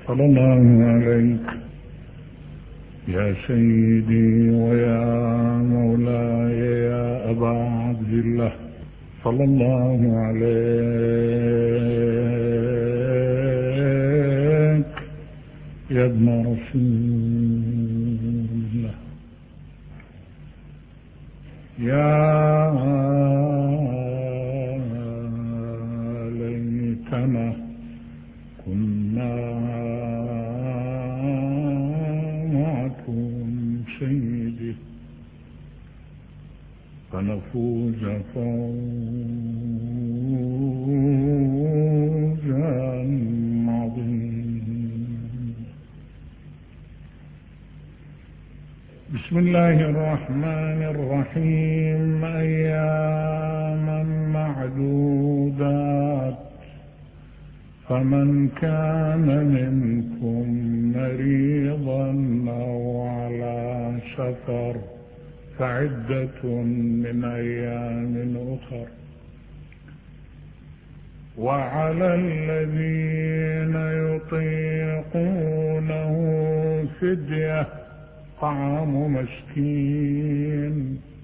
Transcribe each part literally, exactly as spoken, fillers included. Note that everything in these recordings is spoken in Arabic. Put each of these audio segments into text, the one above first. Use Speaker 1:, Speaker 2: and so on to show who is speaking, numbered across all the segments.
Speaker 1: صلى الله عليك يا سيدي ويا مولاي يا أبا عبد الله، صلى الله عليك يا ابن رسول الله. يا ليتنا كنا معكم سيدي فنفوز فوزا عظيما. بسم الله الرحمن الرحيم. أياما معدودات، فمن كان منكم مريضا أو على سفر فعدة من أيام أخر، وعلى الذين يطيقونه فدية طعام مسكين،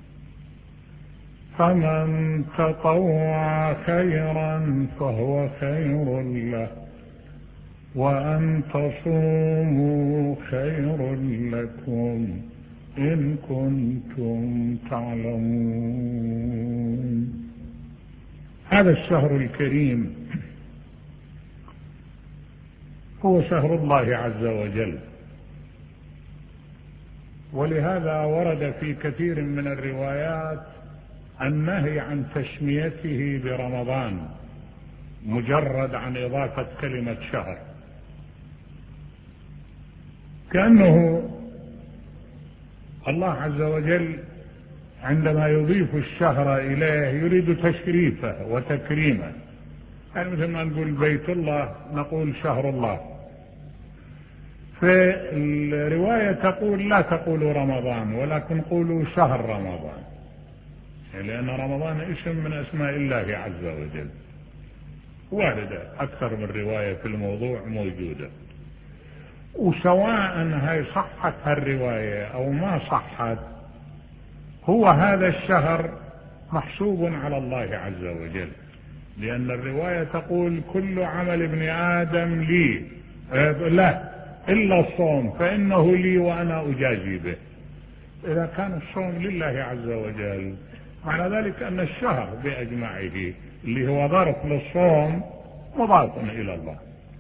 Speaker 1: فمن تطوع خيرا فهو خير له، وأن تصوموا خير لكم إن كنتم تعلمون. هذا الشهر الكريم هو شهر الله عز وجل، ولهذا ورد في كثير من الروايات النهي عن تسميته برمضان مجرد عن إضافة كلمة شهر، كأنه الله عز وجل عندما يضيف الشهر إليه يريد تشريفه وتكريمه. يعني مثل ما نقول بيت الله نقول شهر الله. في الرواية تقول لا تقولوا رمضان ولكن قولوا شهر رمضان، لأن رمضان اسم من أسماء الله عز وجل، واردة أكثر من رواية في الموضوع موجودة. وسواء هي صحت هالرواية أو ما صحت، هو هذا الشهر محسوب على الله عز وجل، لأن الرواية تقول كل عمل ابن آدم لي لا إلا الصوم فإنه لي وأنا أجازي به. إذا كان الصوم لله عز وجل معنى ذلك أن الشهر بأجمعه اللي هو ظرف للصوم مضاف إلى الله.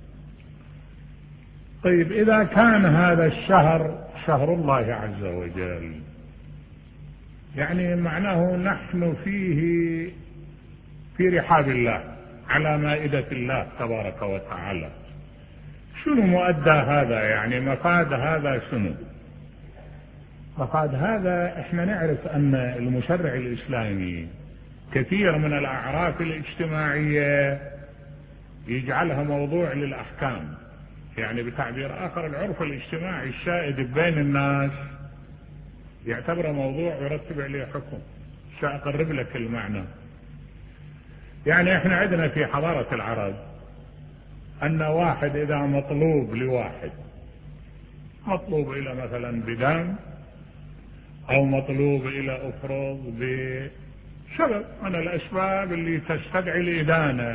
Speaker 1: طيب إذا كان هذا الشهر شهر الله عز وجل، يعني معناه نحن فيه في رحاب الله على مائدة الله تبارك وتعالى. شنو مؤدى هذا؟ يعني مفاد هذا شنو؟ مفاد هذا احنا نعرف ان المشرع الاسلامي كثير من الاعراف الاجتماعية يجعلها موضوع للاحكام، يعني بتعبير اخر العرف الاجتماعي الشائد بين الناس يعتبره موضوع يرتب عليه حكم. سأقرب لك المعنى. يعني احنا عندنا في حضارة العرب ان واحد اذا مطلوب لواحد، مطلوب الى مثلا بدم او مطلوب الى افرض بسبب من الاسباب اللي تستدعي الادانة،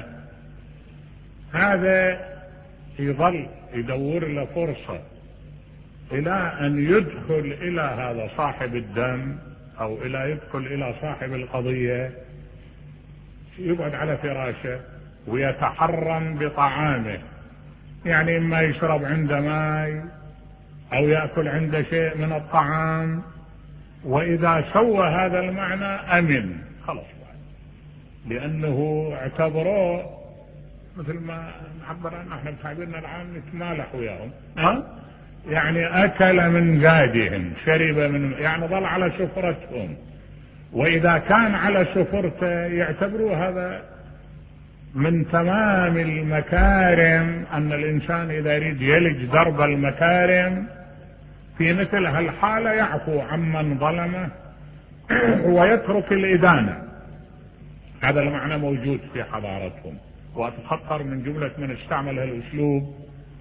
Speaker 1: هذا يظل يدور له فرصة الى ان يدخل الى هذا صاحب الدم او الى يدخل الى صاحب القضية، يقعد على فراشه ويتحرم بطعامه، يعني اما يشرب عنده ماء او يأكل عنده شيء من الطعام، واذا سوى هذا المعنى امن خلاص بعد، لانه اعتبروه مثل ما نعبر عنه احنا بتعبيرنا العام نتمالح وياهم، ها يعني اكل من زادهم، شرب من، يعني ظل على سفرتهم، واذا كان على سفرته يعتبروه هذا من تمام المكارم، ان الانسان اذا يريد يلج درب المكارم في مثل هالحالة يعفو عمن ظلمه ويترك الإدانة. هذا المعنى موجود في حضارتهم، وأتخطر من جملة من استعمل هالأسلوب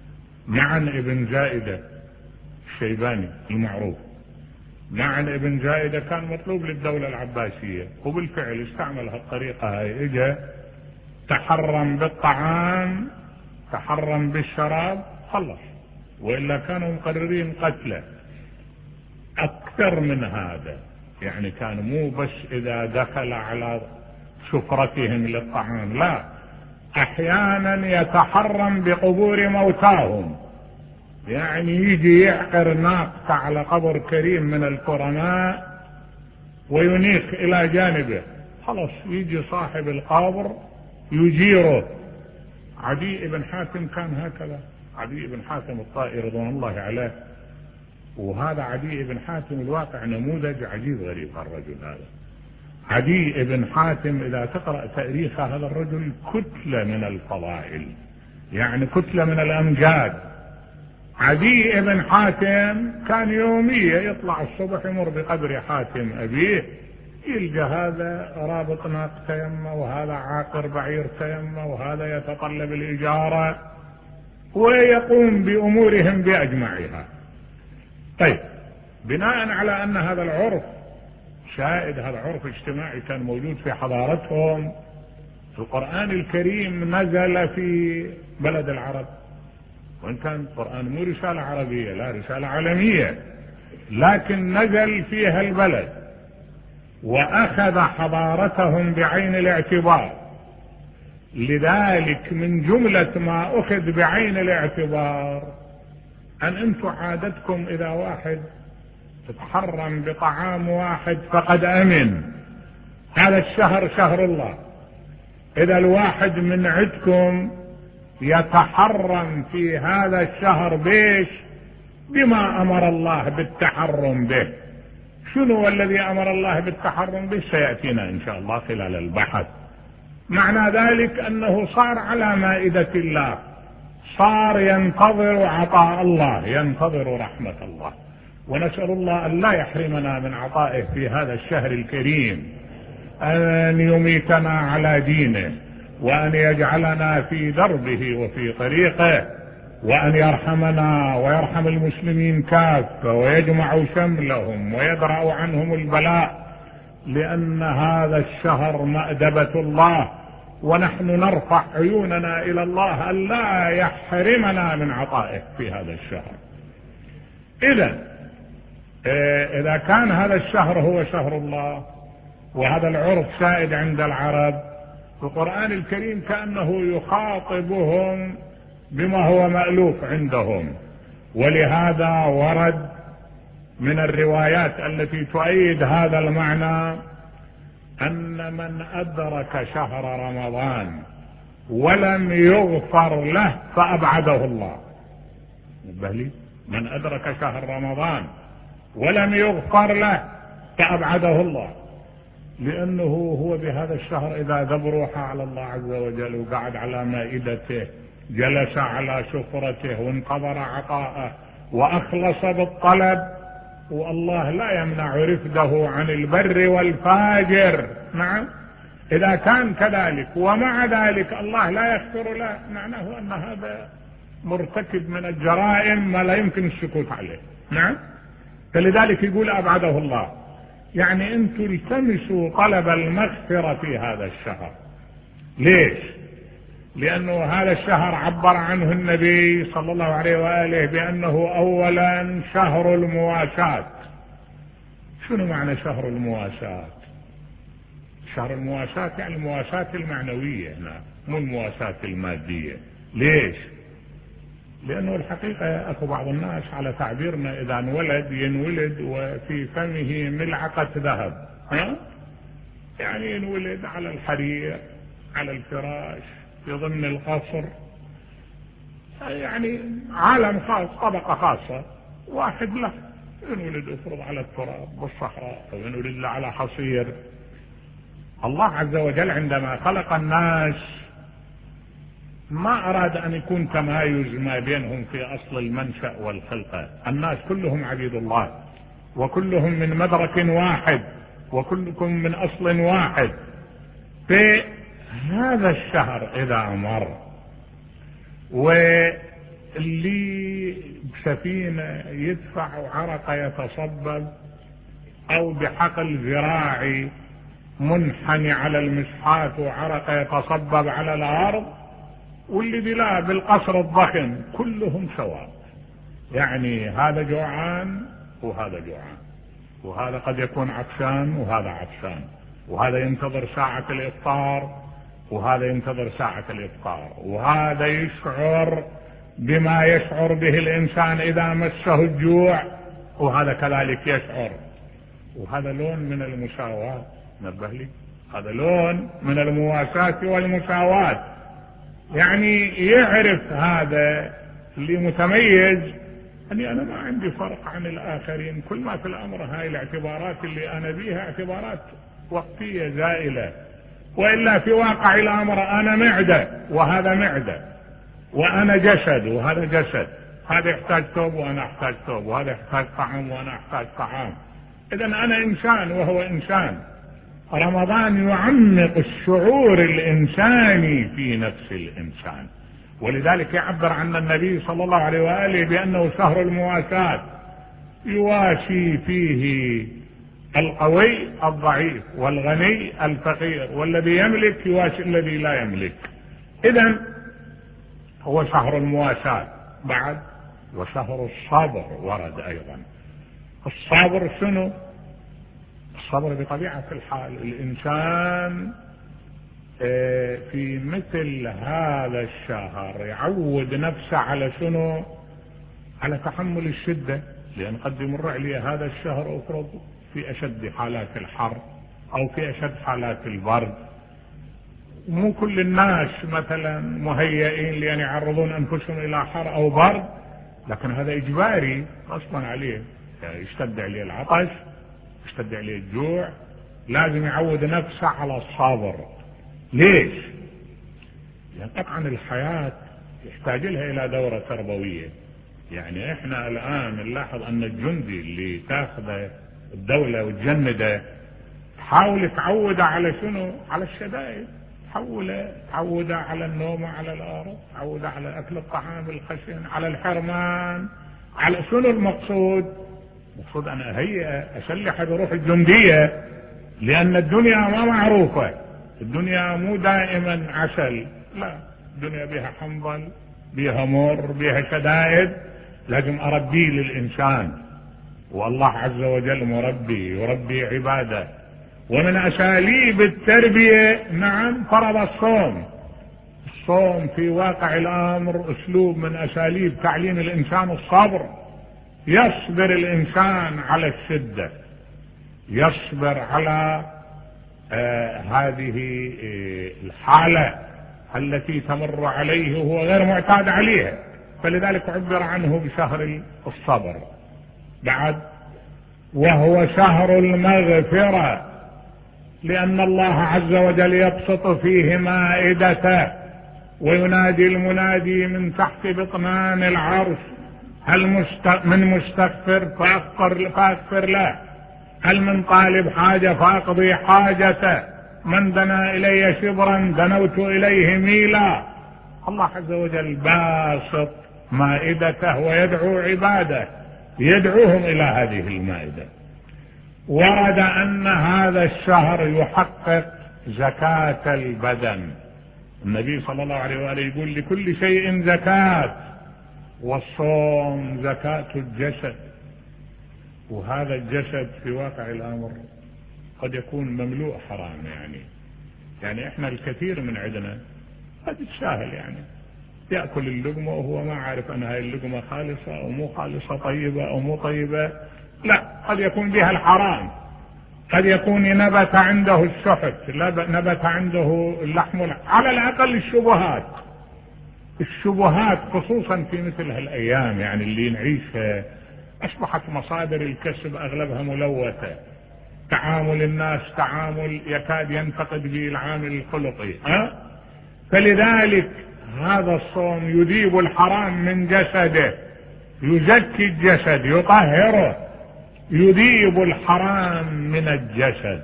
Speaker 1: معن ابن زائدة الشيباني المعروف، معن ابن زائدة كان مطلوب للدولة العباسية، وبالفعل استعمل هالطريقة هاي، اجا تحرم بالطعام تحرم بالشراب خلص، وإلا كانوا مقررين قتله. أكثر من هذا، يعني كان مو بس إذا دخل على سفرتهم للطعام، لا، أحيانا يتحرم بقبور موتاهم، يعني يجي يعقر ناقة على قبر كريم من الكرماء وينيخ إلى جانبه، خلص يجي صاحب القبر يجيره. عدي بن حاتم كان هكذا، عدي بن حاتم الطائي رضوان الله عليه، وهذا عدي بن حاتم الواقع نموذج عجيب غريب. الرجل هذا عدي بن حاتم إذا تقرأ تاريخ هذا الرجل كتلة من الفضائل، يعني كتلة من الأمجاد. عدي بن حاتم كان يوميا يطلع الصبح يمر بقبر حاتم أبيه، يلقى هذا رابط ناقة يمه، وهذا عاقر بعير يمه، وهذا يتطلب الإجارة، ويقوم بأمورهم بأجمعها. طيب، بناء على أن هذا العرف شائد، هذا عرف اجتماعي كان موجود في حضارتهم، القرآن الكريم نزل في بلد العرب، وإن كان القرآن مو رسالة عربية، لا، رسالة عالمية، لكن نزل فيها البلد وأخذ حضارتهم بعين الاعتبار. لذلك من جملة ما أخذ بعين الاعتبار أن أنتم عادتكم إذا واحد تتحرم بطعام واحد فقد أمن، هذا الشهر شهر الله. إذا الواحد من عندكم يتحرم في هذا الشهر بيش بما أمر الله بالتحرم به، شنو الذي أمر الله بالتحرم به سيأتينا إن شاء الله خلال البحث. معنى ذلك أنه صار على مائدة الله، صار ينتظر عطاء الله، ينتظر رحمة الله، ونسأل الله أن لا يحرمنا من عطائه في هذا الشهر الكريم، أن يميتنا على دينه، وأن يجعلنا في دربه وفي طريقه، وأن يرحمنا ويرحم المسلمين كافة، ويجمع شملهم ويدرأ عنهم البلاء، لأن هذا الشهر مأدبة الله، ونحن نرفع عيوننا إلى الله أن لا يحرمنا من عطائه في هذا الشهر. إذا إذا كان هذا الشهر هو شهر الله، وهذا العرف سائد عند العرب، القرآن الكريم كأنه يخاطبهم بما هو مألوف عندهم. ولهذا ورد من الروايات التي تؤيد هذا المعنى أن من أدرك شهر رمضان ولم يغفر له فأبعده الله. من أدرك شهر رمضان ولم يغفر له فأبعده الله، لأنه هو بهذا الشهر إذا ذب روحه على الله عز وجل وقعد على مائدته، جلس على سفرته وانتظر عطاءه وأخلص بالطلب، والله لا يمنع رفده عن البر والفاجر. نعم، إذا كان كذلك ومع ذلك الله لا يغفر له، معناه أن هذا مرتكب من الجرائم ما لا يمكن السكوت عليه. نعم، فلذلك يقول أبعده الله. يعني أنتم التمسوا طلب المغفرة في هذا الشهر. ليش؟ لأنه هذا الشهر عبر عنه النبي صلى الله عليه وآله بأنه أولا شهر المواساة. شنو معنى شهر المواساة؟ شهر المواساة يعني المواساة المعنوية هنا، مو المواساة المادية. ليش؟ لأنه الحقيقة أكو بعض الناس على تعبيرنا إذا انولد ينولد وفي فمه ملعقة ذهب، ها؟ يعني ينولد على الحرير، على الفراش، في ضمن القصر، يعني عالم خاص، طبقة خاصة. واحد له ينولد افرض على التراب بالصحراء، أو ينولد له على حصير. الله عز وجل عندما خلق الناس ما أراد أن يكون تمايز ما بينهم في أصل المنشأ والخلقة. الناس كلهم عبيد الله، وكلهم من مدرك واحد، وكلكم من أصل واحد. في هذا الشهر إذا مر اللي بسفينة يدفع عرق يتصبب، او بحقل زراعي منحني على المسحات وعرق يتصبب على الارض، واللي بلا بالقصر الضخم، كلهم سواء. يعني هذا جوعان وهذا جوعان، وهذا قد يكون عطشان وهذا عطشان، وهذا ينتظر ساعة الإفطار وهذا ينتظر ساعة الإفطار، وهذا يشعر بما يشعر به الإنسان إذا مسه الجوع وهذا كذلك يشعر. وهذا لون من المساواة، نبه لي، هذا لون من المواساة والمساواة. يعني يعرف هذا اللي متميز أني أنا ما عندي فرق عن الآخرين، كل ما في الأمر هاي الاعتبارات اللي أنا بيها اعتبارات وقتية زائلة، وإلا في واقع الأمر أنا معدة وهذا معدة، وأنا جسد وهذا جسد، هذا يحتاج ثوب وأنا أحتاج ثوب، وهذا يحتاج طعام وأنا أحتاج طعام. إذن أنا إنسان وهو إنسان. رمضان يعمق الشعور الإنساني في نفس الإنسان، ولذلك يعبر عن النبي صلى الله عليه وآله بأنه شهر المواساة، يواسي فيه القوي الضعيف والغني الفقير، والذي يملك يواسي الذي لا يملك. إذن هو شهر المواساة. بعد وشهر الصبر ورد أيضا. الصبر شنو؟ الصبر بطبيعة الحال الإنسان في مثل هذا الشهر يعود نفسه على شنو؟ على تحمل الشدة، لأن قد يمر عليه هذا الشهر أفرض في أشد حالات الحر أو في أشد حالات البرد. مو كل الناس مثلا مهيئين لأن يعرضون أنفسهم إلى حر أو برد، لكن هذا إجباري غصبا عليه، يعني يشتد عليه العطش، يشتد عليه الجوع، لازم يعود نفسه على الصبر. ليش؟ لأن طبعا الحياة يحتاج لها إلى دورة تربوية. يعني إحنا الآن نلاحظ أن الجندي اللي تاخذه الدولة وتجنده تحاول تعوده على شنو؟ على الشدائد، تحوله تعوده على النوم على الأرض، تعوده على أكل الطعام الخشن، على الحرمان، على شنو المقصود؟ المقصود أن أهيئ أسلح بروح الجندية، لأن الدنيا ما معروفة، الدنيا مو دائما عسل، لا، الدنيا بها حنظل، بها مر، بها شدائد، لازم أربيه للإنسان. والله عز وجل مربي يربي عباده، ومن أساليب التربية نعم فرض الصوم. الصوم في واقع الأمر أسلوب من أساليب تعليم الإنسان الصبر. يصبر الإنسان على الشدة، يصبر على آه هذه آه الحالة التي تمر عليه وهو غير معتاد عليها، فلذلك عبر عنه بشهر الصبر. بعد وهو شهر المغفرة، لأن الله عز وجل يبسط فيه مائدته وينادي المنادي من تحت بطنان العرش: هل مست... من مستغفر فأغفر... فأغفر له، هل من طالب حاجة فأقضي حاجته، من دنا إلي شبرا دنوت إليه ميلا. الله عز وجل باسط مائدته ويدعو عباده، يدعوهم إلى هذه المائدة. ورد أن هذا الشهر يحقق زكاة البدن. النبي صلى الله عليه وآله يقول: لكل شيء زكاة، والصوم زكاة الجسد. وهذا الجسد في واقع الأمر قد يكون مملوء حرام. يعني يعني احنا الكثير من عندنا قد يتساهل، يعني يأكل اللقمة وهو ما عارف أن هاي اللقمة خالصة أو مو خالصة، طيبة أو مو طيبة، لا، قد يكون بها الحرام، قد يكون نبت عنده السحت، نبت عنده اللحم، على الأقل الشبهات الشبهات خصوصا في مثل هالأيام يعني اللي نعيشها، أصبحت مصادر الكسب أغلبها ملوثة، تعامل الناس تعامل يكاد ينتقد به العامل الخلقي، أه؟ فلذلك هذا الصوم يذيب الحرام من جسده، يزكي الجسد، يطهره، يذيب الحرام من الجسد،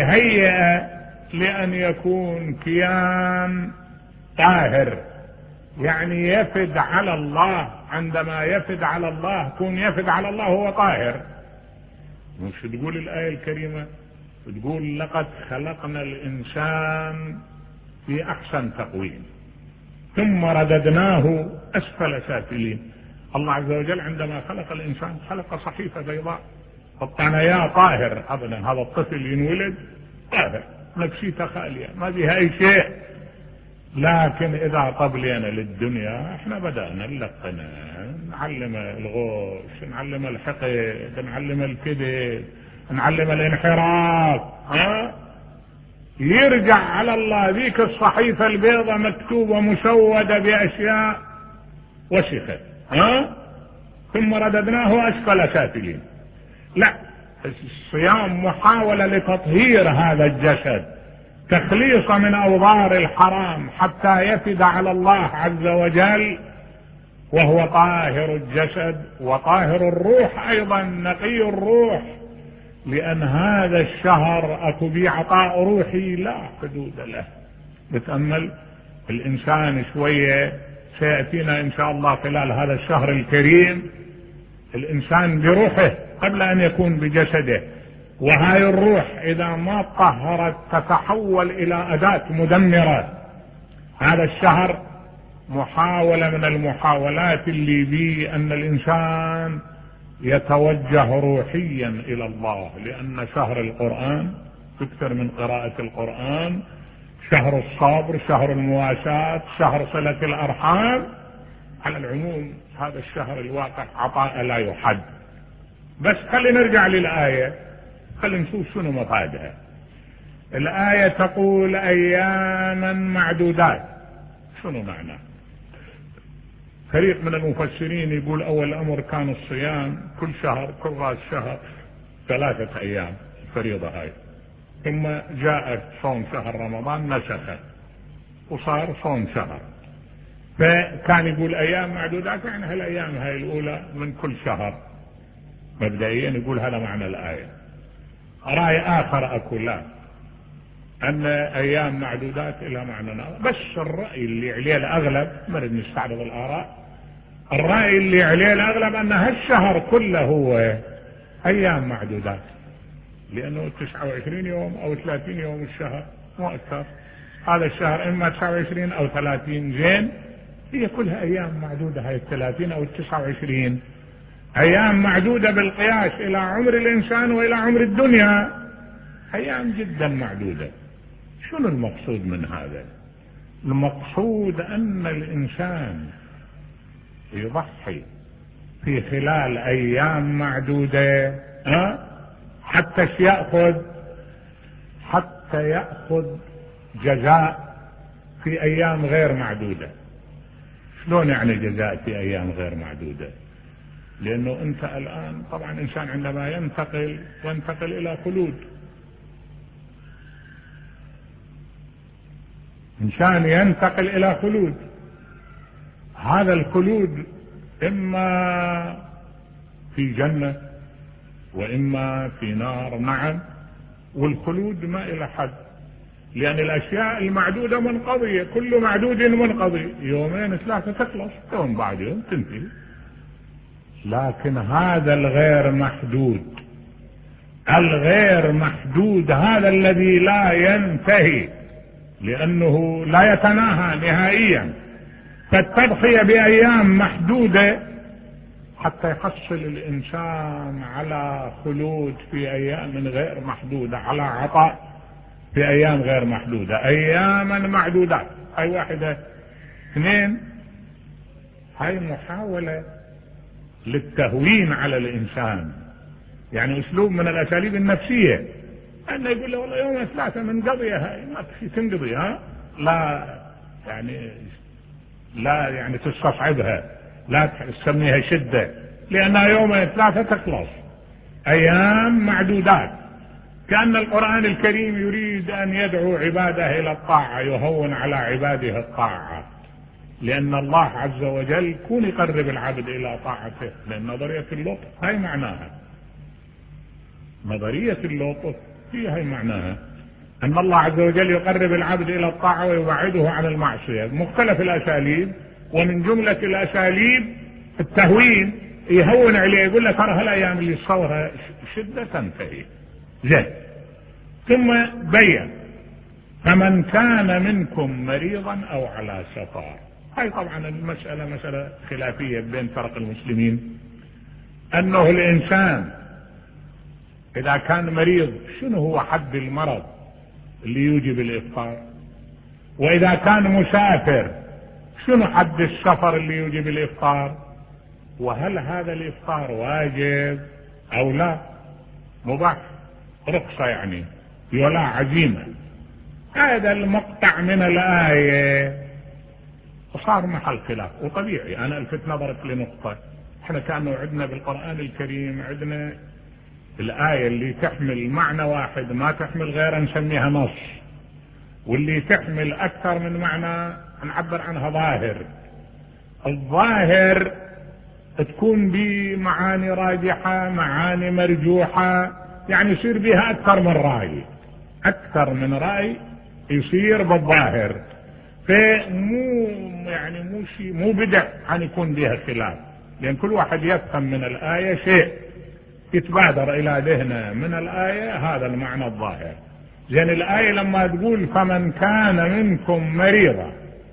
Speaker 1: فيهيئ لأن يكون كيان طاهر يعني يفد على الله. عندما يفد على الله يكون يفد على الله هو طاهر. مش تقول الآية الكريمة تقول لقد خلقنا الإنسان في أحسن تقويم ثم رددناه أسفل سافلين. الله عز وجل عندما خلق الإنسان خلق صحيفة بيضاء قطعنا يا طاهر أبدا. هذا الطفل ينولد طاهر نفسيته خالية ما بها أي شيء. لكن إذا طبلينا للدنيا احنا بدأنا نلقنا نعلم الغش نعلم الحقد نعلم الكذب نعلم الانحراف. ها يرجع على الله ذيك الصحيفة البيضاء مكتوبة مسودة بأشياء وسخة. ها ثم رددناه أسفل سافلين. لا، الصيام محاولة لتطهير هذا الجسد تخليص من أوضار الحرام حتى يفد على الله عز وجل وهو طاهر الجسد وطاهر الروح أيضا نقي الروح. لأن هذا الشهر أكو بي عطاء روحي لا حدود له. بتأمل الإنسان شوية سيأتينا إن شاء الله خلال هذا الشهر الكريم الإنسان بروحه قبل أن يكون بجسده. وهاي الروح إذا ما طهرت تتحول إلى أداة مدمرة. هذا الشهر محاولة من المحاولات اللي بي أن الإنسان يتوجه روحيا إلى الله. لأن شهر القرآن تكثر من قراءة القرآن، شهر الصبر، شهر المواساة، شهر صلة الأرحام. على العموم هذا الشهر الواقع عطاء لا يحد. بس خلينا نرجع للآية خلينا نشوف شنو مفادها. الآية تقول أياما معدودات. شنو معناه؟ فريق من المفسرين يقول أول أمر كان الصيام كل شهر كل راس شهر ثلاثة أيام الفريضة هاي. ثم جاءت صوم شهر رمضان نسخت وصار صوم شهر. فكان يقول أيام معدودات يعني هالأيام هاي الأولى من كل شهر. مبدئيا يقول هذا معنى الآية. رأي آخر أقول لا أن أيام معدودات إلى معنى آخر. بس الرأي اللي عليه الأغلب ما نريد نستعرض الآراء. الرأي اللي عليه الأغلب أن هالشهر كله هو أيام معدودات لأنه تسعة وعشرين يوم أو ثلاثين يوم الشهر مو أكثر. هذا الشهر إما تسعة وعشرين أو ثلاثين زين هي كلها أيام معدودة. هاي الثلاثين أو التسعة وعشرين أيام معدودة بالقياس إلى عمر الإنسان وإلى عمر الدنيا أيام جدا معدودة. شنو المقصود من هذا؟ المقصود أن الإنسان يضحي في خلال أيام معدودة أه؟ حتى يأخذ حتى يأخذ جزاء في أيام غير معدودة. شلون يعني جزاء في أيام غير معدودة؟ لأنه أنت الآن طبعا إنسان عندما ينتقل ينتقل إلى خلود. إنسان ينتقل إلى خلود. هذا الخلود إما في جنة وإما في نار. نعم والخلود ما إلى حد لأن الأشياء المعدودة منقضية. كل معدود منقضي يومين ثلاثة تخلص يوم بعد يوم تنتهي. لكن هذا الغير محدود الغير محدود هذا الذي لا ينتهي لأنه لا يتناهى نهائيا. فالتضحية بأيام محدودة حتى يحصل الإنسان على خلود في أيام غير محدودة على عطاء في أيام غير محدودة. أياما معدودات هاي واحدة. اثنين هاي محاولة للتهوين على الإنسان. يعني أسلوب من الأساليب النفسية أنه يقول له والله يوم ثلاثة من قضية هاي ما تنقضي. ها لا يعني لا يعني تستصعبها لا تسميها شدة لأنها يوم ثلاثة تخلص. أيام معدودات. كأن القرآن الكريم يريد أن يدعو عباده إلى الطاعة يهون على عباده الطاعة. لأن الله عز وجل كون يقرب العبد إلى طاعته. لأن نظرية اللطف هاي معناها. نظرية اللطف هي هاي معناها أن الله عز وجل يقرب العبد إلى الطاعة ويبعده عن المعصية. مختلف الأساليب ومن جملة الأساليب التهوين، يهون عليه يقول لك ترى هالأيام اللي تصورها شدة تنتهي زين. ثم بين فمن كان منكم مريضا أو على سفر. هاي طبعا المسألة مسألة خلافية بين فرق المسلمين، أنه الإنسان إذا كان مريض شنو هو حد المرض اللي يوجب الإفطار، وإذا كان مسافر شنو حد السفر اللي يوجب الإفطار، وهل هذا الإفطار واجب أو لا، مباح رخصة يعني ولا عزيمة. هذا المقطع من الآية صار محل خلاف، وطبيعي أنا الفت نظرك لنقطة. احنا كانوا عندنا بالقرآن الكريم عندنا الآية اللي تحمل معنى واحد ما تحمل غيره نسميها نص، واللي تحمل أكثر من معنى نعبر عنها ظاهر. الظاهر تكون بمعاني راجحة معاني مرجوحة، يعني يصير بها أكثر من رأي، أكثر من رأي يصير بالظاهر، فمو يعني مو شيء مو بدع أن يكون بها خلاف، لأن كل واحد يفهم من الآية شيء يتبادر إلى ذهنه من الآية هذا المعنى الظاهر. زين الآية لما تقول فمن كان منكم مريضا،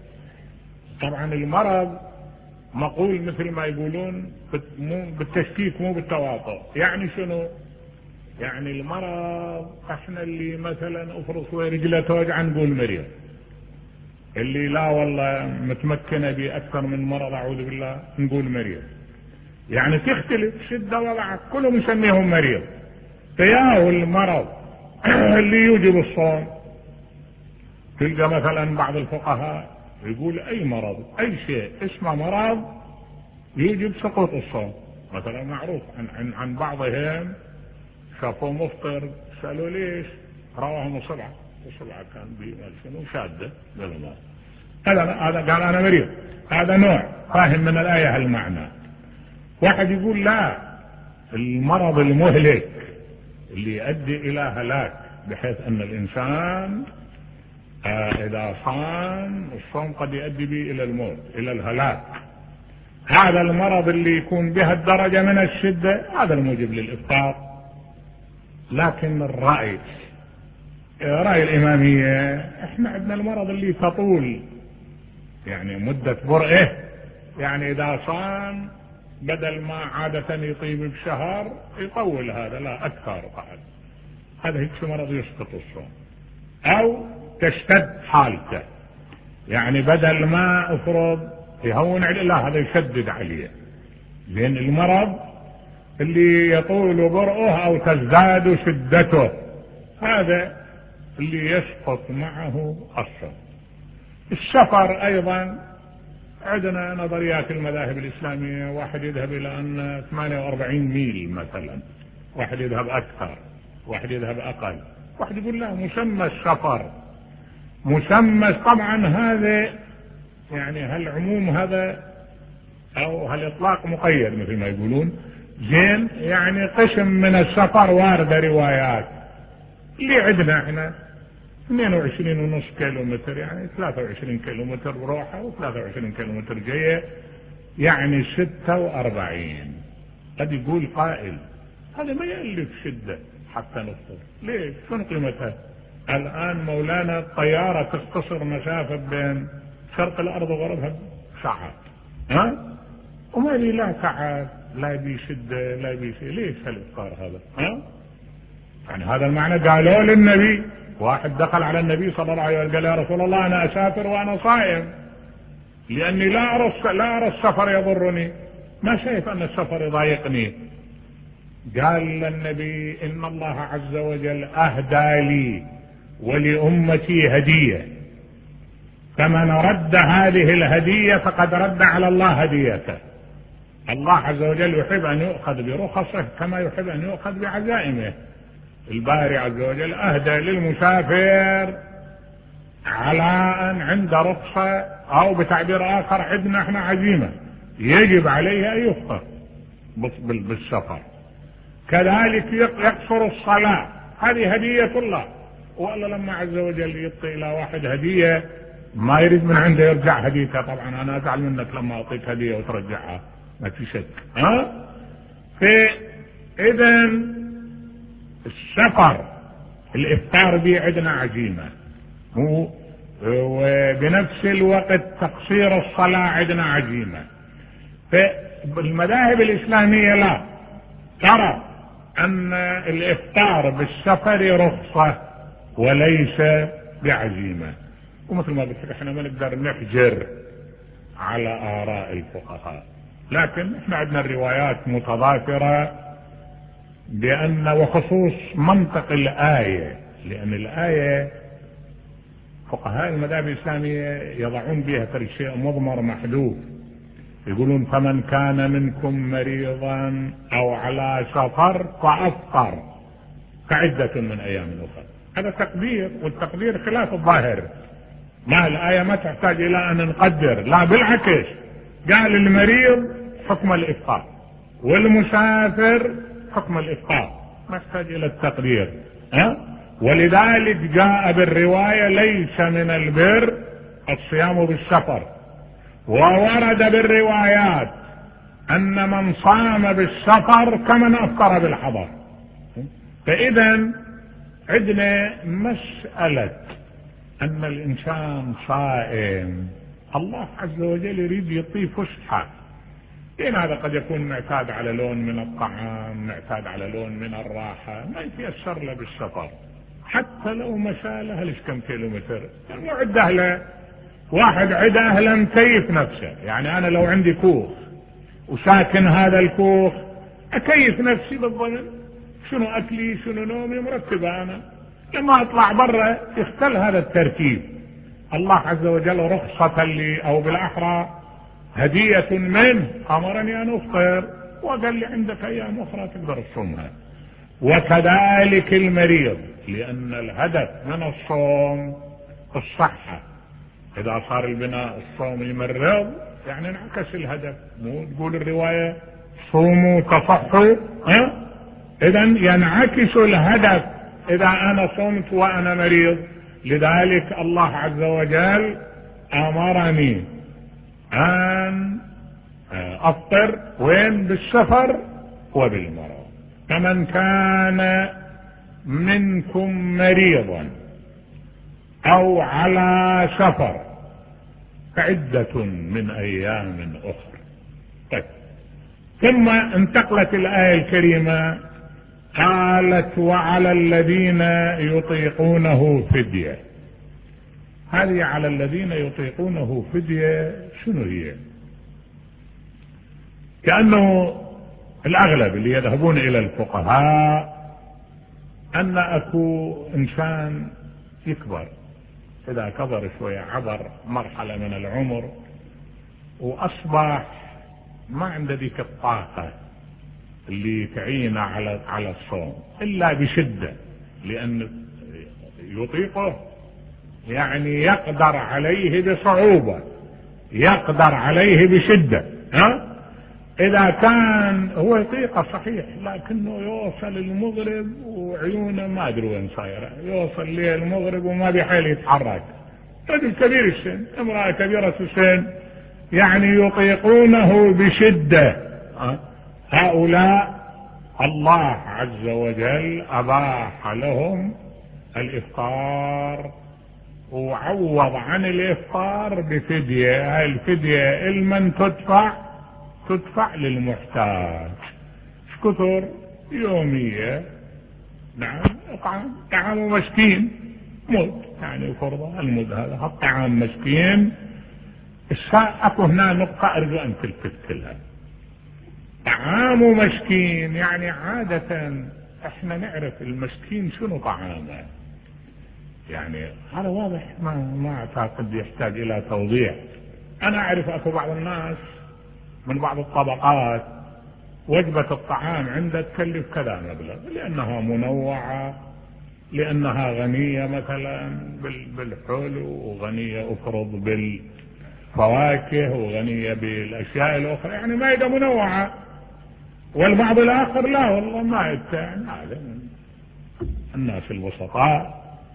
Speaker 1: طبعا المرض مقول مثل ما يقولون بالتشكيك مو بالتواطؤ. يعني شنو؟ يعني المرض احنا اللي مثلا افرض شوي رجله توجع نقول مريض، اللي لا والله متمكنه باكثر من مرض اعوذ بالله نقول مريض. يعني تختلف شده وضعف كلهم نسميهم مريض. فياهو المرض اللي يوجب الصوم، تلقى مثلا بعض الفقهاء يقول اي مرض اي شيء اسمه مرض يوجب سقوط الصوم. مثلا معروف عن, عن, عن بعضهم شافوا مفطر سألوا ليش، رواهم سبعة وسبعة كان بشنو شادة هذا هذا قال انا مريض. هذا نوع فاهم من الآية هالمعنى. واحد يقول لا، المرض المهلك اللي يؤدي الى هلاك بحيث ان الانسان آه اذا صام الصوم قد يؤدي به الى الموت الى الهلاك، هذا المرض اللي يكون بها الدرجة من الشدة هذا الموجب للإفطار. لكن الرأي رأي الإمامية احنا عندنا المرض اللي تطول يعني مدة برئه، يعني إذا صام بدل ما عادة يطيب بشهر يطول هذا لا أكثر بعد، هذا هيك مرض يسقط الصوم. أو تشتد حالته، يعني بدل ما افرض يهون عليه لا هذا يشدد عليه. لأن المرض اللي يطول برؤه أو تزداد شدته هذا اللي يسقط معه الصوم. السفر أيضا عندنا نظريات المذاهب الإسلامية، واحد يذهب إلى أن ثمانية وأربعين ميل مثلا، واحد يذهب أكثر، واحد يذهب أقل، واحد يقول لا مسمى السفر مسمى. طبعا هذا يعني هالعموم هذا أو هالإطلاق مقيد مثل ما يقولون. زين يعني قسم من السفر واردة روايات اللي عندنا احنا اثنين وعشرين ونص كيلو متر، يعني ثلاثة وعشرين كيلو متر بروحة وثلاثة وعشرين كيلو متر جاية، يعني ستة وأربعين. قد يقول قائل هذا ما يألف شدة حتى نفطر، ليش؟ شنو قيمتها؟ الآن مولانا الطيارة تختصر مسافة بين شرق الأرض وغربها ساعات، ها؟ وما لي لا تعب لا يبي شدة لا يبي شيء، ليش هالإفطار هذا؟ ها؟ يعني هذا المعنى قالوا للنبي. واحد دخل على النبي صلى الله عليه وسلم قال يا رسول الله أنا أسافر وأنا صائم لأني لا أرى لا أرى السفر يضرني، ما شايف أن السفر يضايقني. قال للنبي إن الله عز وجل أهدى لي ولأمتي هدية، فمن رد هذه الهدية فقد رد على الله هديته. الله عز وجل يحب أن يؤخذ برخصه كما يحب أن يؤخذ بعزائمه. الباري عز وجل أهدى للمسافر على أن عند رخصة أو بتعبير آخر عندنا احنا عزيمة يجب عليه أن يفطر بالسفر. كذلك يقصر الصلاة، هذه هدية الله. والله لما عز وجل يعطي إلى واحد هدية ما يريد من عنده يرجع هديته. طبعا انا ازعل منك لما اعطيك هدية وترجعها، ما في شك. ها فاذا السفر الافطار به عندنا عزيمة، وبنفس الوقت تقصير الصلاة عندنا عزيمة. فالمذاهب الاسلامية لا ترى ان الافطار بالسفر رخصة وليس بعزيمة. ومثل ما قلت احنا ما نقدر نحجر على آراء الفقهاء، لكن احنا عندنا الروايات متضافرة بأن وخصوص منطق الآية، لأن الآية فقهاء المذاهب الإسلامية يضعون بها شيء مضمر محذوف، يقولون فمن كان منكم مريضا أو على سفر فأفطر فعدة من أيام أخرى. هذا تقدير، والتقدير خلاف الظاهر. ما الآية ما تحتاج إلى أن نقدر، لا بالعكس، قال المريض حكم الإفطار والمسافر حكم الإفطار، ما يحتاج إلى التقدير. ها؟ ولذلك جاء بالرواية ليس من البر الصيام بالسفر، وورد بالروايات أن من صام بالسفر كمن أفطر بالحضر. فإذا عندنا مسألة أن الإنسان صائم، الله عز وجل يريد يعطيه فسحة، لأن هذا قد يكون معتاد على لون من الطعام، معتاد على لون من الراحة، ما يتيسر له بالسفر. حتى لو مشى له ليش كم كيلومتر، معد أهله، واحد عد أهله مكيف نفسه. يعني أنا لو عندي كوخ وساكن هذا الكوخ أكيف نفسي بالضمن، شنو أكلي شنو نومي مرتبة. أنا لما أطلع برا يختل هذا الترتيب. الله عز وجل رخصة لي أو بالأحرى هدية منه أمرني أن أفطر، وقال لي عندك أيام أخرى تقدر تصومها. وكذلك المريض، لأن الهدف من الصوم الصحة. إذا صار البناء الصوم يمرض يعني انعكس الهدف، مو تقول الرواية صوموا تصحوا. ها؟ إذا ينعكس الهدف إذا أنا صمت وأنا مريض. لذلك الله عز وجل أمرني أن أفطر وين؟ بالسفر وبالمرض. فمن كان منكم مريضا أو على سفر فعدة من أيام أخرى. طيب. ثم انتقلت الآية الكريمة قالت وعلى الذين يطيقونه فدية. هذه على الذين يطيقونه فدية شنو هي؟ كأنه الأغلب اللي يذهبون إلى الفقهاء أن أكو إنسان يكبر، إذا كبر شوية عبر مرحلة من العمر وأصبح ما عنده ذيك الطاقة اللي تعين على على الصوم إلا بشدة، لأن يطيقه يعني يقدر عليه بصعوبة، يقدر عليه بشدة. ها؟ إذا كان هو يطيقه صحيح لكنه يوصل المغرب وعيونه ما أدري وين صايرة، يوصل ليه المغرب وما بحال يتحرك. رجل كبير السن، امرأة كبيرة السن، يعني يطيقونه بشدة. هؤلاء الله عز وجل أباح لهم الإفطار وعوض عن الإفطار بفدية. هاي الفدية المن تدفع تدفع للمحتاج. شكثر يومية، نعم، طعام طعام مسكين مد، يعني فرضة المد هذا الطعام مسكين. اكو هنا نقطة ارجو ان تلتفت لها. طعام مسكين يعني عادة احنا نعرف المسكين شنو طعامه، يعني هذا واضح، ما ما اعتقد يحتاج الى توضيح. انا اعرف اكو بعض الناس من بعض الطبقات وجبة الطعام عنده تكلف كذا مبلغ، لانها منوعة، لانها غنية مثلا بالحلو، وغنية افرض بالفواكه، وغنية بالاشياء الاخرى، يعني مائدة منوعة. والبعض الاخر لا والله ما يتعني. هذا الناس البسطاء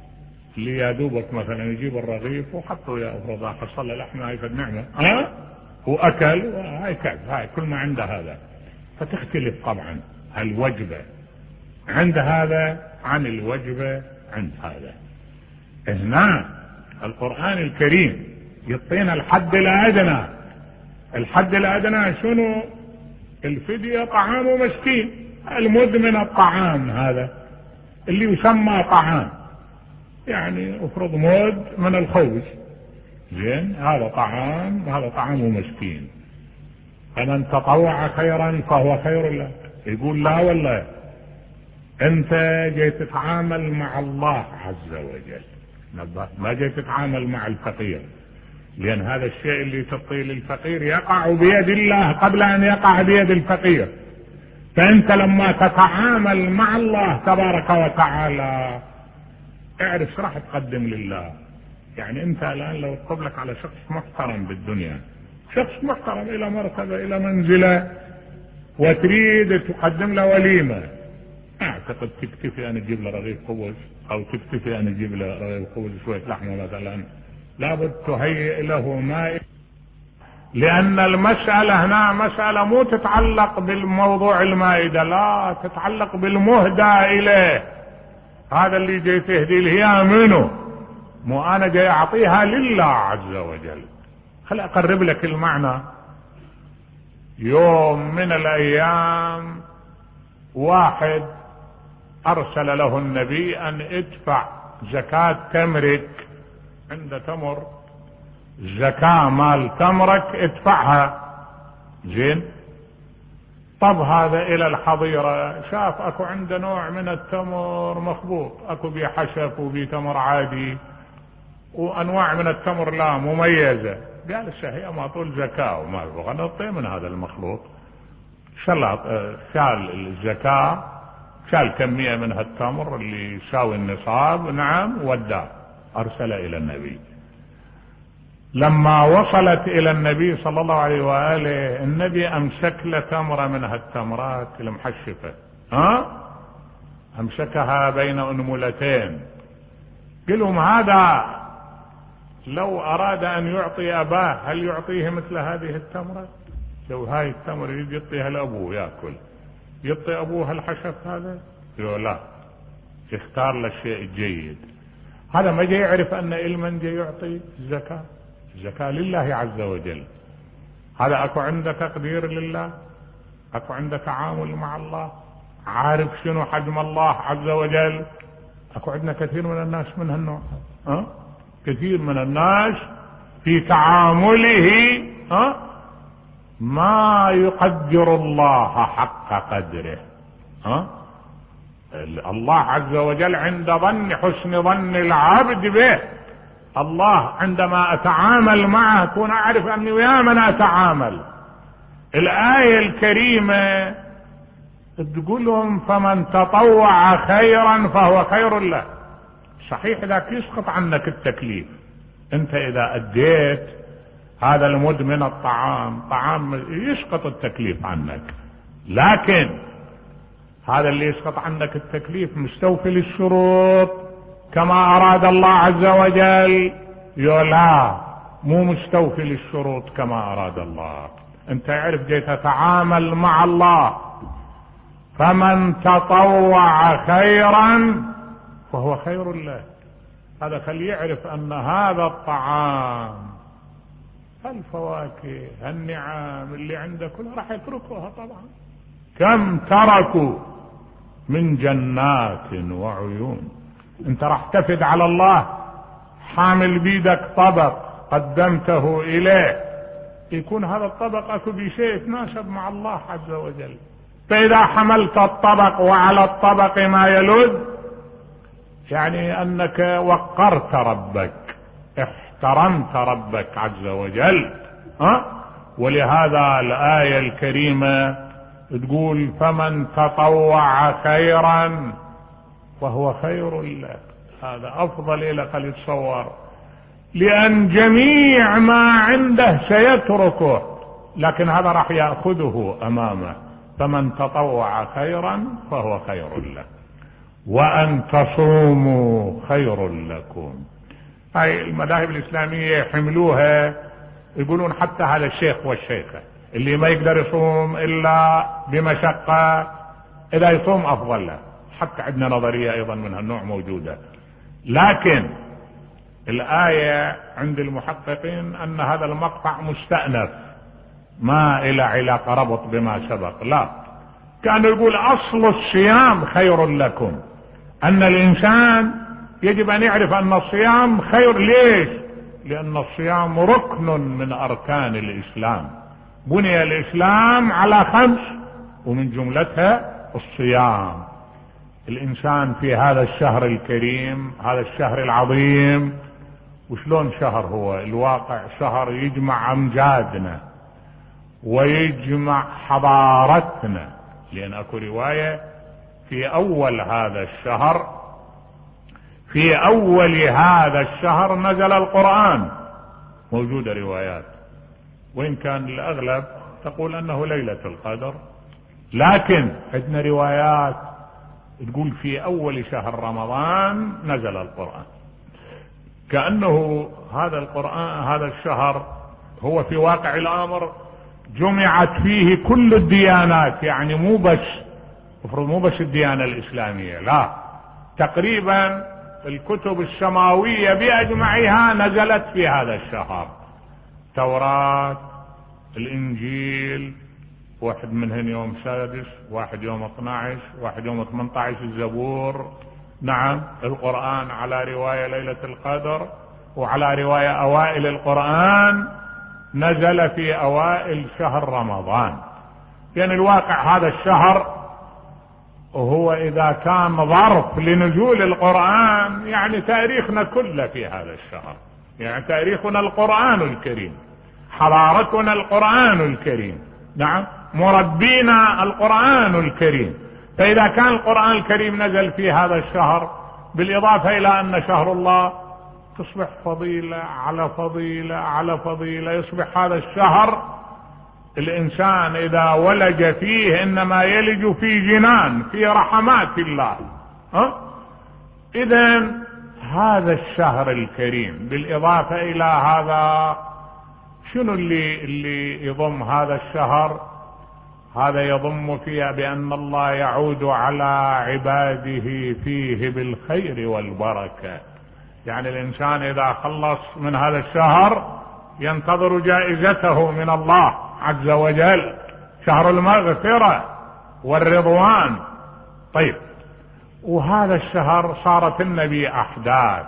Speaker 1: اللي يا دوبك مثلا يجيب الرغيف وحطه يا افرض حصل اللحمه هاي فالنعمه ها واكل وهاي كذا هاي كل ما عنده هذا. فتختلف طبعا الوجبه عند هذا عن الوجبه عند هذا. هنا القرآن الكريم يعطينا الحد الأدنى. الحد الأدنى شنو؟ الفدية طعام مسكين، المد من الطعام هذا اللي يسمى طعام، يعني افرض مد من الخبز، زين هذا طعام، هذا طعام مسكين. فمن تطوع خيرا فهو خير له. يقول لا والله انت جاي تتعامل مع الله عز وجل، ما جاي تتعامل مع الفقير، لان هذا الشيء اللي تعطيه للفقير يقع بيد الله قبل ان يقع بيد الفقير. فانت لما تتعامل مع الله تبارك وتعالى اعرف راح تقدم لله. يعني انت الان لو تقبلك على شخص محترم بالدنيا، شخص محترم الى مرتبة الى منزلة، وتريد تقدم له وليمة، اعتقد تكتفي ان تجيب له رغيف خبز، او تكتفي ان تجيب له رغيف خبز شوية لحمة مثلا، لابد تهيئ له ماء، لان المسألة هنا مسألة مو تتعلق بالموضوع المائدة، لا تتعلق بالمهدى اليه. هذا اللي جاي تهدي له منه، مو انا جاي اعطيها لله عز وجل. خل اقرب لك المعنى. يوم من الايام واحد ارسل له النبي ان ادفع زكاة تمرك، عند تمر زكاة مال تمرك ادفعها، زين. طب هذا الى الحظيرة شاف اكو عنده نوع من التمر مخبوط، اكو بيه حشف وبيه تمر عادي، وانواع من التمر لا مميزة. قال الشهية ما طول زكاة وما بغى نعطيه من هذا المخلوط. شال الزكاة، شال كمية من هالتمر اللي يساوي النصاب، نعم، وداه ارسل الى النبي. لما وصلت الى النبي صلى الله عليه وآله النبي امسك له تمرة من هالتمرات المحشفة، ها امسكها بين انملتين، قلهم هذا لو اراد ان يعطي اباه هل يعطيه مثل هذه التمرة؟ لو هاي التمر يجي يعطيها لابوه ياكل، يعطي ابوه الحشف هذا؟ يقول لا، يختار له الشيء الجيد. هذا ما جاي يعرف ان المن جاي يعطي الزكاة، الزكاة لله عز وجل. هذا اكو عنده تقدير لله، اكو عنده تعامل مع الله، عارف شنو حجم الله عز وجل. اكو عندنا كثير من الناس من هالنوع، ها كثير من الناس في تعامله ها ما يقدر الله حق قدره. ها الله عز وجل عند ظن حسن ظن العبد به. الله عندما اتعامل معه اكون اعرف اني ويا من اتعامل. الآية الكريمة تقول لهم فمن تطوع خيرا فهو خير له. صحيح ذاك يسقط عنك التكليف، انت اذا اديت هذا المد من الطعام طعام يسقط التكليف عنك، لكن هذا اللي يسقط عنك التكليف مستوفي للشروط كما اراد الله عز وجل؟ لا، مو مستوفي للشروط كما اراد الله. انت عرف جاي تتعامل مع الله. فمن تطوع خيرا فهو خير له. هذا خلي يعرف ان هذا الطعام، الفواكه، النعام اللي عنده كلها راح يتركوها طبعا. كم تركوا من جنات وعيون. انت راح تفد على الله حامل بيدك طبق قدمته اليه، يكون هذا الطبق اكو بشيء يتناسب مع الله عز وجل. فاذا حملت الطبق وعلى الطبق ما يلذ، يعني انك وقرت ربك، احترمت ربك عز وجل. ها ولهذا الآية الكريمة تقول فمن تطوع خيرا فهو خير له. هذا افضل لك يتصور، لان جميع ما عنده سيتركه، لكن هذا راح يأخذه امامه. فمن تطوع خيرا فهو خير له. وأن تصوموا خير لكم. هاي المذاهب الإسلامية يحملوها، يقولون حتى هذا الشيخ والشيخة اللي ما يقدر يصوم إلا بمشقة إذا يصوم أفضل له. حتى عندنا نظرية أيضا من هالنوع موجودة. لكن الآية عند المحققين أن هذا المقطع مستأنف، ما إلى علاقة ربط بما سبق، لا، كان يقول أصل الصيام خير لكم، أن الإنسان يجب أن يعرف أن الصيام خير. ليش؟ لأن الصيام ركن من أركان الإسلام، بني الإسلام على خمس ومن جملتها الصيام. الإنسان في هذا الشهر الكريم، هذا الشهر العظيم، وشلون شهر هو الواقع؟ شهر يجمع أمجادنا ويجمع حضارتنا، لأن أكو رواية في أول هذا الشهر في أول هذا الشهر نزل القرآن، موجودة روايات، وإن كان الأغلب تقول أنه ليلة القدر، لكن عندنا روايات تقول في أول شهر رمضان نزل القرآن، كأنه هذا القرآن هذا الشهر هو في واقع الأمر جمعت فيه كل الديانات، يعني مو بس افرض مو بس الديانة الإسلامية، لا، تقريبا الكتب السماوية بأجمعها نزلت في هذا الشهر. توراة، الإنجيل، واحد منهن يوم سادس، واحد يوم اثنى عشر، واحد يوم ثمانية عشر الزبور، نعم، القرآن على رواية ليلة القدر، وعلى رواية أوائل القرآن نزل في أوائل شهر رمضان. يعني الواقع هذا الشهر وهو إذا كان ظرف لنزول القرآن، يعني تاريخنا كله في هذا الشهر، يعني تاريخنا القرآن الكريم، حضارتنا القرآن الكريم، نعم، مربينا القرآن الكريم. فإذا كان القرآن الكريم نزل في هذا الشهر، بالإضافة إلى أن شهر الله، تصبح فضيلة على فضيلة على فضيلة، يصبح هذا الشهر الإنسان إذا ولج فيه إنما يلج في جنان، في رحمات الله. ها؟ إذن هذا الشهر الكريم بالإضافة إلى هذا، شنو اللي اللي يضم هذا الشهر؟ هذا يضم فيه بأن الله يعود على عباده فيه بالخير والبركة. يعني الإنسان إذا خلص من هذا الشهر ينتظر جائزته من الله عز وجل، شهر المغفرة والرضوان. طيب، وهذا الشهر صارت النبي أحداث،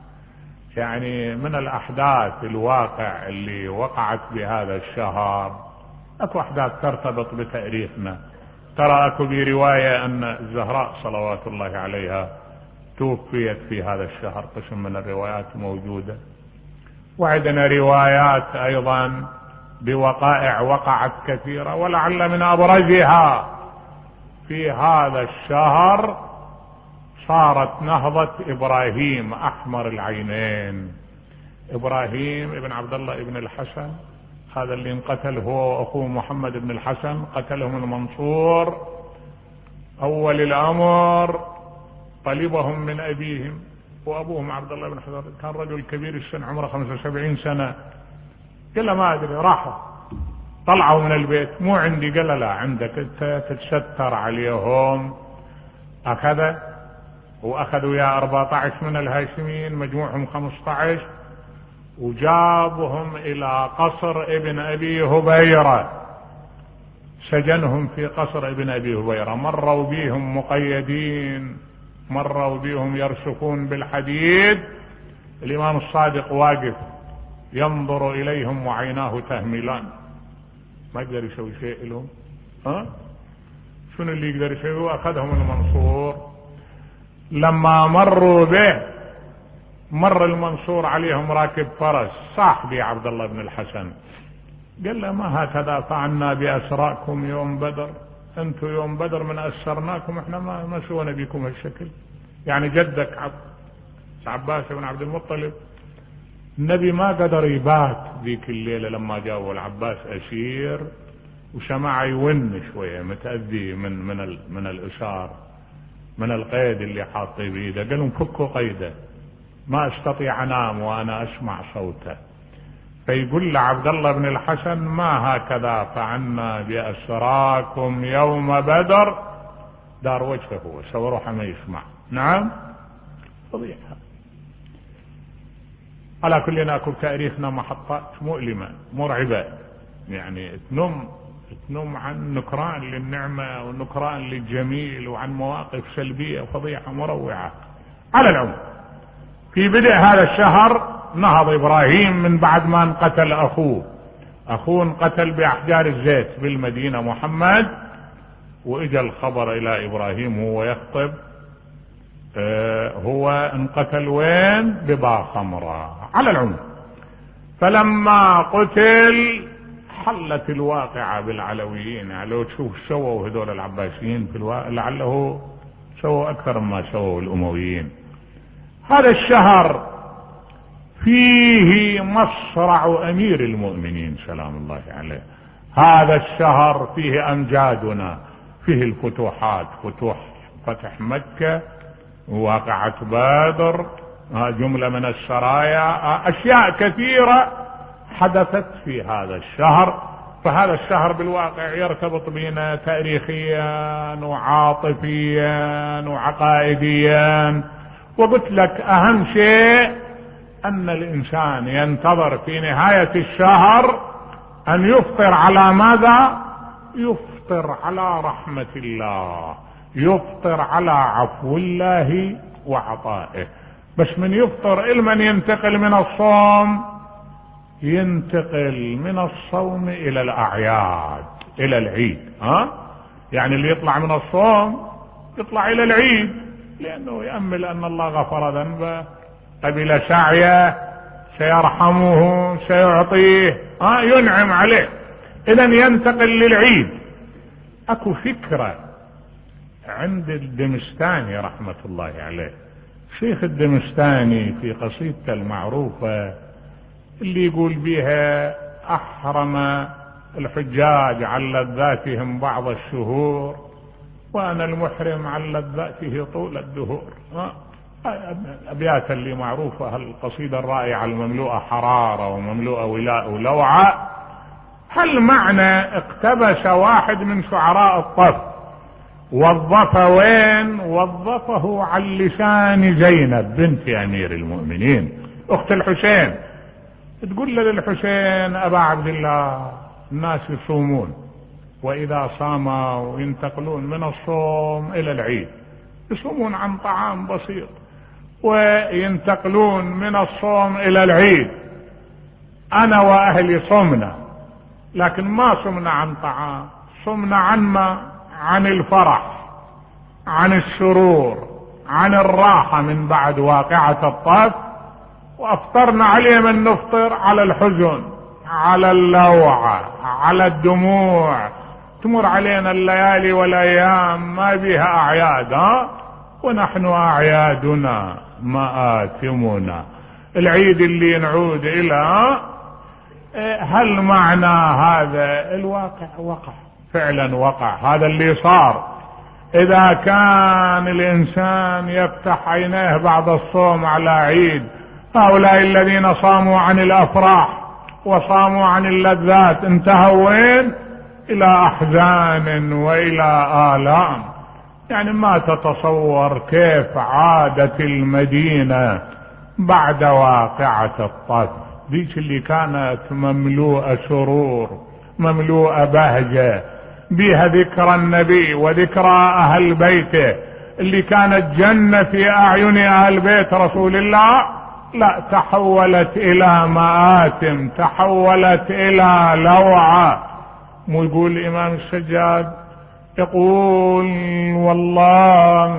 Speaker 1: يعني من الأحداث الواقع اللي وقعت بهذا الشهر اكو احداث ترتبط بتاريخنا. ترى اكو برواية ان الزهراء صلوات الله عليها توفيت في هذا الشهر، قسم من الروايات موجودة، وعندنا روايات ايضا بوقائع وقعت كثيرة، ولعل من ابرزها في هذا الشهر صارت نهضة ابراهيم احمر العينين، ابراهيم ابن عبد الله ابن الحسن، هذا اللي انقتل هو واخوه محمد بن الحسن، قتلهم المنصور اول الامر، طلبهم من ابيهم، وابوهم عبد الله بن حذر كان رجل كبير السن عمره خمسة وسبعين سنة، قال له ما ادري، راحوا طلعوا من البيت، مو عندي، قال لا عندك انت، تتستر عليهم. اخذ واخذوا يا أربعة عشر من الهاشميين، مجموعهم خمسة عشر، وجابهم الى قصر ابن ابي هبيرة، سجنهم في قصر ابن ابي هبيرة، مروا بيهم مقيدين، مروا بيهم يرشقون بالحديد، الامام الصادق واقف ينظر اليهم وعيناه تهملان، ما يقدر يسوي شيء لهم. ها؟ شنو اللي يقدر يسوي؟ اخذهم المنصور، لما مروا به مر المنصور عليهم راكب فرس، صاحبي عبد الله بن الحسن، قال له ما هكذا فعلنا بأسراكم يوم بدر، انتم يوم بدر من أسرناكم، احنا ما ما سوينا بكم هالشكل. يعني جدك عبد عباس بن عبد المطلب، النبي ما قدر يبات ذيك الليلة لما جاءوا العباس أسير، وشمع يون شوية متأذي من من من الأسار، من القيد اللي حاطه بيده. قال لهم فكوا قيده، ما استطيع انام وانا اسمع صوته. فيقول لعبد الله بن الحسن ما هكذا فعلنا بأسراكم يوم بدر، دار وجهه وسوى روحه ما يسمع. نعم فضيحة. على كل ناكل تاريخنا محطات مؤلمة مرعبة، يعني تنم تنم عن نكران للنعمة ونكران للجميل وعن مواقف سلبية فضيحة مروعة. على العموم في بدء هذا الشهر نهض إبراهيم من بعد ما انقتل أخوه، أخوه انقتل بأحجار الزيت بالمدينة محمد، وإجا الخبر إلى إبراهيم وهو يخطب اه هو انقتل وين؟ بباخمرة. على العموم فلما قتل حلت الواقعة بالعلويين. يعني لو تشوف سووا هذول العباسيين في الواقع لعله سووا أكثر مما سووا الأمويين. هذا الشهر فيه مصرع أمير المؤمنين سلام الله عليه. هذا الشهر فيه أمجادنا، فيه الفتوحات، فتوح فتح مكة، واقعة بدر، جملة من السرايا، أشياء كثيرة حدثت في هذا الشهر. فهذا الشهر بالواقع يرتبط بنا تاريخيا وعاطفيا وعقائديا. وقلت لك أهم شيء أن الإنسان ينتظر في نهاية الشهر أن يفطر على ماذا؟ يفطر على رحمة الله، يفطر على عفو الله وعطائه. بس من يفطر إلمن ينتقل من الصوم، ينتقل من الصوم إلى الأعياد، إلى العيد. ها؟ يعني اللي يطلع من الصوم يطلع إلى العيد، لأنه يأمل أن الله غفر ذنبه، قبل سعيه، سيرحمه، سيعطيه، ها ينعم عليه. إذن ينتقل للعيد. أكو فكرة عند الدمشتاني رحمة الله عليه، شيخ الدمشتاني في قصيدته المعروفة اللي يقول بها أحرم الحجاج عن لذاتهم بعض الشهور وأنا المحرم عن لذاته طول الدهور. الأبيات اللي معروفة، القصيدة الرائعة المملوءة حرارة ومملوءة ولاء ولوعة. هل معنى اقتبس واحد من شعراء الطف وظفه وين؟ وظفه عن لسان زينب بنت أمير المؤمنين أخت الحسين. تقول للحسين أبا عبد الله الناس يصومون، وإذا صاموا ينتقلون من الصوم إلى العيد، يصومون عن طعام بسيط وينتقلون من الصوم إلى العيد. أنا وأهلي صمنا، لكن ما صمنا عن طعام، صمنا عن ما؟ عن الفرح، عن السرور، عن الراحة من بعد واقعة الطف. وأفطرنا عليه من نفطر على الحزن، على اللوعة، على الدموع. تمر علينا الليالي والأيام ما بها أعياد، ها؟ ونحن أعيادنا مآتمنا. العيد اللي نعود إلى، هل معنى هذا؟ الواقع وقع، فعلا وقع هذا اللي صار. إذا كان الإنسان يفتح عينيه بعد الصوم على عيد، هؤلاء الذين صاموا عن الأفراح وصاموا عن اللذات انتهوا وين؟ إلى أحزان وإلى آلام. يعني ما تتصور كيف عادت المدينة بعد واقعة الطف، ذيك اللي كانت مملوءة سرور، مملوءة بهجة، بها ذكر النبي وذكرى أهل بيته، اللي كانت جنة في أعين أهل بيت رسول الله، لا تحولت إلى مآتم، تحولت إلى لوعة. مو يقول الإمام السجاد، يقول والله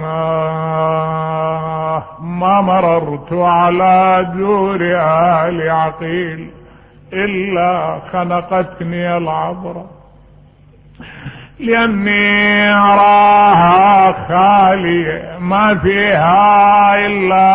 Speaker 1: ما مررت على دور آل عقيل إلا خنقتني العبرة، لأني أراها خالية ما فيها إلا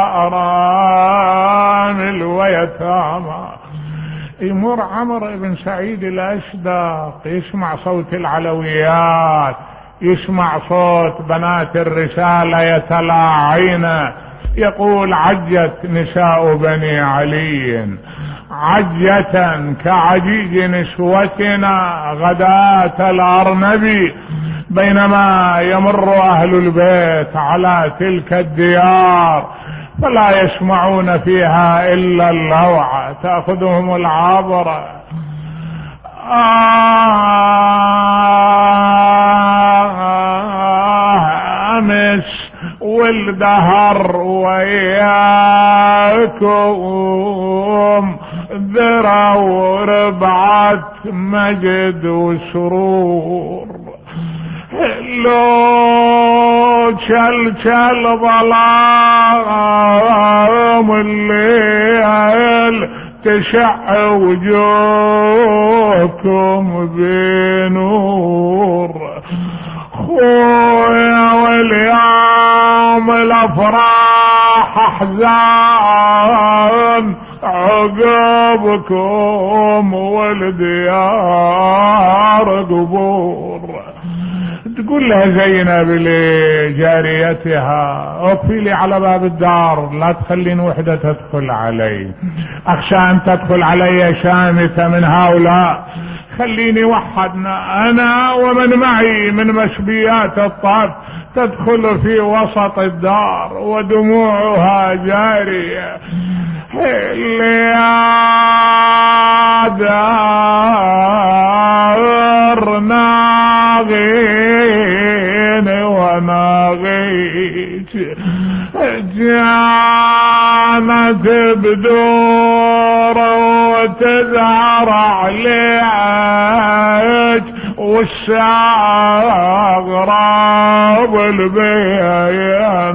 Speaker 1: أرامل ويتامى. يمر عمرو بن سعيد الأشدق يسمع صوت العلويات، يسمع صوت بنات الرسالة يتلاعين، يقول عجت نساء بني علي عجة كعجيج نسوتنا غداة الأرنب، بينما يمر أهل البيت على تلك الديار فلا يسمعون فيها إلا اللوعة تأخذهم العبرة. آه أمس والدهر وياكم ذرة وربعة مجد وسرور، لو شل شل ظلام الليل تشع وجوهكم بنور، خويا واليوم الافراح احزان عقبكم والديار قبور. تقول لها زينب لجاريتها اقفي لي على باب الدار، لا تخلين وحدة تدخل علي، اخشى ان تدخل علي شامتة من هؤلاء، خليني وحدنا انا ومن معي من مشبيات الطب تدخل في وسط الدار ودموعها جارية. يا دار ناغين وناغيت جانت بدور وتزهر عليك والشاغراب البيا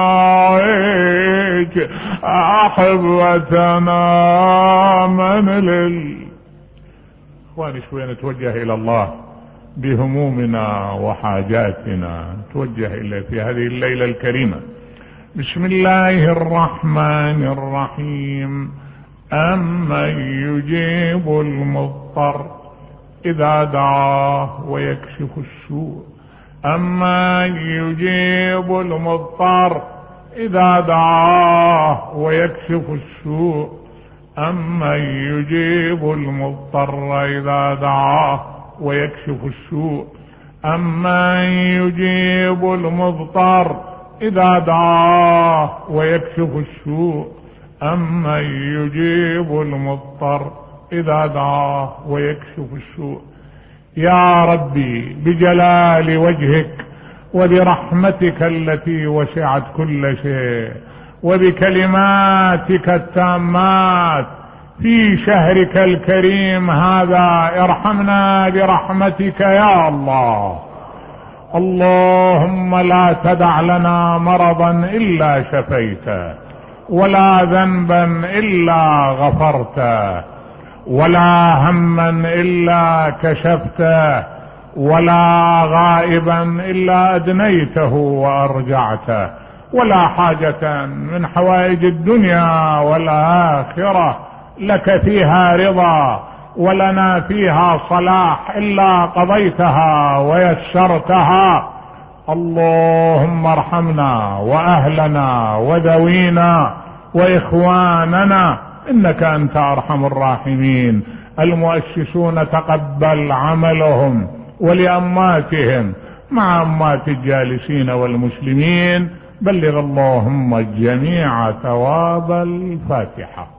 Speaker 1: نايك أحبتنا من لل. اخواني شوية نتوجه الى الله بهمومنا وحاجاتنا، نتوجه اليه في هذه الليلة الكريمة. بسم الله الرحمن الرحيم. أمن يجيب المضطر إذا دعاه ويكشف السوء، أمن يجيب المضطر إذا دعاه ويكشف السوء، أمن يجيب المضطر إذا دعاه ويكشف السوء، أمن يجيب المضطر إذا دعاه ويكشف السوء، أمن يجيب المضطر إذا دعاه ويكشف السوء. يا ربي بجلال وجهك وبرحمتك التي وسعت كل شيء وبكلماتك التامات في شهرك الكريم هذا ارحمنا برحمتك يا الله. اللهم لا تدع لنا مرضا إلا شفيته، ولا ذنبا إلا غفرته، ولا هما إلا كشفته، ولا غائبا إلا أدنيته وأرجعته، ولا حاجة من حوائج الدنيا والآخرة لك فيها رضا ولنا فيها صلاح إلا قضيتها ويسرتها. اللهم ارحمنا وأهلنا وذوينا وإخواننا إنك أنت أرحم الراحمين. المؤسسون تقبل عملهم ولأماتهم مع أمات الجالسين والمسلمين، بلغ اللهم الجميع ثواب الفاتحة.